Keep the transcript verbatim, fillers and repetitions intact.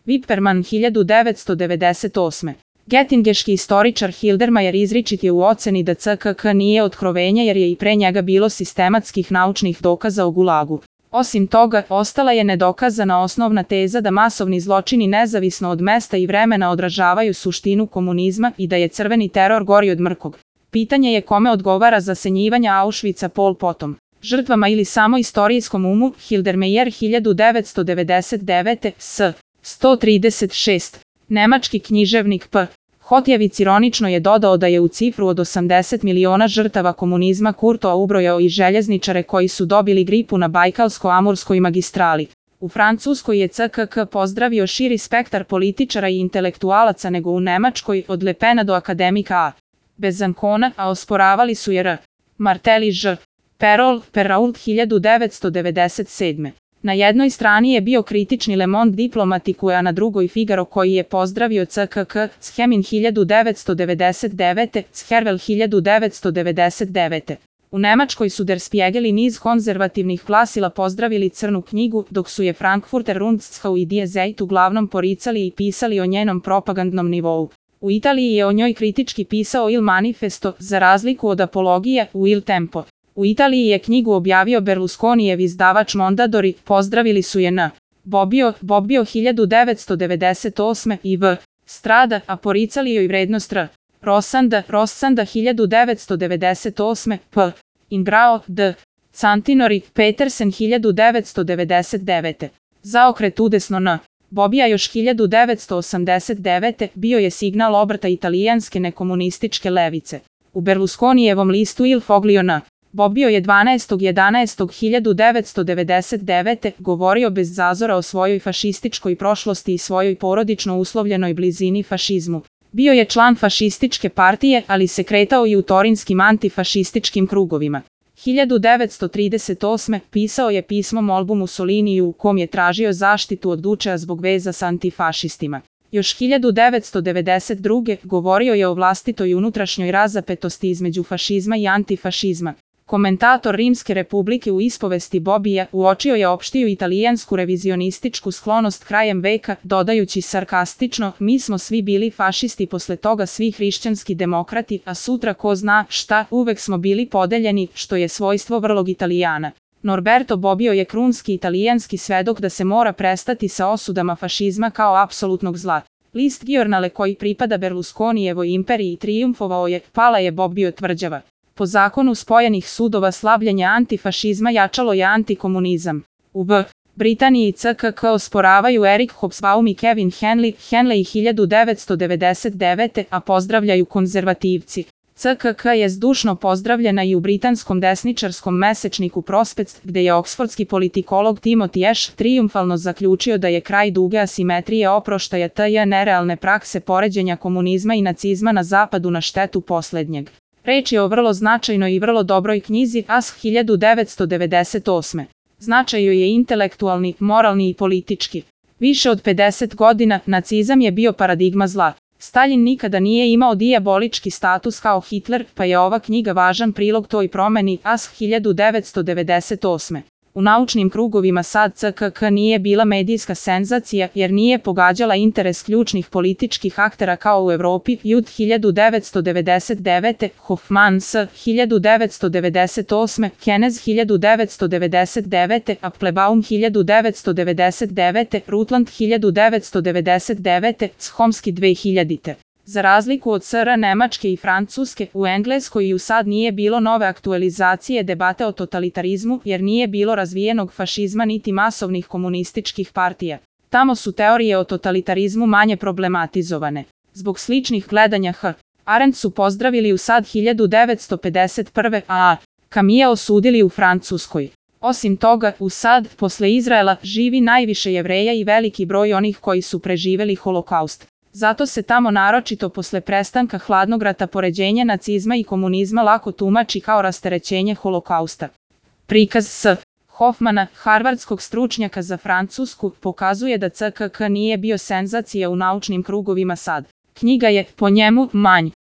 Wipperman hiljadu devetsto devedeset osme. Getingeški istoričar Hildermajer izričit je u oceni da C K K nije otkrovenje jer je i pre njega bilo sistematskih naučnih dokaza o Gulagu. Osim toga, ostala je nedokazana osnovna teza da masovni zločini nezavisno od mesta i vremena odražavaju suštinu komunizma i da je crveni teror gori od mrkog. Pitanje je kome odgovara zasenjivanje Auschwitza Pol Potom, žrtvama ili samo istorijskom umu. Hildermajer hiljadu devetsto devedeset devete. S. sto trideset šest. Nemački književnik P. Hotjevic ironično je dodao da je u cifru od osamdeset miliona žrtava komunizma Kurtoa ubrojao i željezničare koji su dobili gripu na Bajkalsko-Amurskoj magistrali. U Francuskoj je C K K pozdravio širi spektar političara i intelektualaca nego u Nemačkoj, od Le Pena do akademika A. Bezancona, a osporavali su je R. Martel i Ž. Perol, Perrault hiljadu devetsto devedeset sedme. Na jednoj strani je bio kritični Le Monde Diplomatique, a na drugoj Figaro koji je pozdravio C K K. Schemin hiljadu devetsto devedeset devete. Schervel hiljadu devetsto devedeset devete. U Nemačkoj su Der Spiegel i niz konzervativnih glasila pozdravili crnu knjigu, dok su je Frankfurter Rundschau i Die Zeit uglavnom poricali i pisali o njenom propagandnom nivou. U Italiji je o njoj kritički pisao Il Manifesto, za razliku od apologije u Il Tempo. U Italiji je knjigu objavio Berlusconijev izdavač Mondadori, pozdravili su je N. Bobbio, Bobbio hiljadu devetsto devedeset osme i V. Strada, a poricali joj vrednost R. Rossanda, Rossanda hiljadu devetsto devedeset osme. P. Ingrao, D. Cantinori, Petersen hiljadu devetsto devedeset devete. Zaokret udesno N. Bobbija još hiljadu devetsto osamdeset devete. bio je signal obrata italijanske nekomunističke levice. U Berlusconijevom listu Il Foglio N. Bobbio je dvanaestog jedanaestog hiljadu devetsto devedeset devete. govorio bez zazora o svojoj fašističkoj prošlosti i svojoj porodično uslovljenoj blizini fašizmu. Bio je član fašističke partije, ali se kretao i u torinskim antifašističkim krugovima. hiljadu devetsto trideset osme. pisao je pismo molbu Mussoliniju u kom je tražio zaštitu od Dučea zbog veza s antifašistima. Još hiljadu devetsto devedeset druge. govorio je o vlastitoj unutrašnjoj razapetosti između fašizma i antifašizma. Komentator Rimske republike u ispovesti Bobbija uočio je opštiju italijansku revizionističku sklonost krajem veka, dodajući sarkastično: mi smo svi bili fašisti, posle toga svi hrišćanski demokrati, a sutra ko zna šta, uvek smo bili podeljeni, što je svojstvo vrlog Italijana. Norberto Bobbio je krunski italijanski svedok da se mora prestati sa osudama fašizma kao apsolutnog zla. List Giornale koji pripada Berlusconijevoj imperiji trijumfovao je: pala je Bobbio tvrđava. Po zakonu spojenih sudova slavljenja antifašizma jačalo je antikomunizam. U B. Britaniji C K K osporavaju Erik Hobsbawm i Kevin Henley, Henley hiljadu devetsto devedeset devete. a pozdravljaju konzervativci. C K K je zdušno pozdravljena i u britanskom desničarskom mesečniku Prospect, gde je oksfordski politikolog Timothy Ash trijumfalno zaključio da je kraj duge asimetrije oproštaja tj. nerealne prakse poređenja komunizma i nacizma na zapadu na štetu poslednjeg. Reč je o vrlo značajnoj i vrlo dobroj knjizi A S hiljadu devetsto devedeset osme. Značaj joj je intelektualni, moralni i politički. Više od pedeset godina nacizam je bio paradigma zla. Staljin nikada nije imao dijabolički status kao Hitler, pa je ova knjiga važan prilog toj promeni. A S hiljadu devetsto devedeset osme. U naučnim krugovima sad C K K nije bila medijska senzacija jer nije pogađala interes ključnih političkih aktera kao u Evropi. Jud hiljadu devetsto devedeset devete. Hoffman S. hiljadu devetsto devedeset osme. Keynes hiljadu devetsto devedeset devete. Applebaum hiljadu devetsto devedeset devete. Rutland hiljadu devetsto devedeset devete. Chomsky dve hiljadite. Za razliku od S R Nemačke i Francuske, u Engleskoj i u sad nije bilo nove aktualizacije debate o totalitarizmu jer nije bilo razvijenog fašizma niti masovnih komunističkih partija. Tamo su teorije o totalitarizmu manje problematizovane. Zbog sličnih gledanja H. Arendt su pozdravili u sad hiljadu devetsto pedeset prve. a Camille osudili u Francuskoj. Osim toga, u sad, posle Izraela, živi najviše Jevreja i veliki broj onih koji su preživeli holokaust. Zato se tamo naročito posle prestanka hladnog rata poređenje nacizma i komunizma lako tumači kao rasterećenje holokausta. Prikaz S. Hoffmana, harvardskog stručnjaka za Francusku, pokazuje da C K K nije bio senzacija u naučnim krugovima sad. Knjiga je, po njemu, manj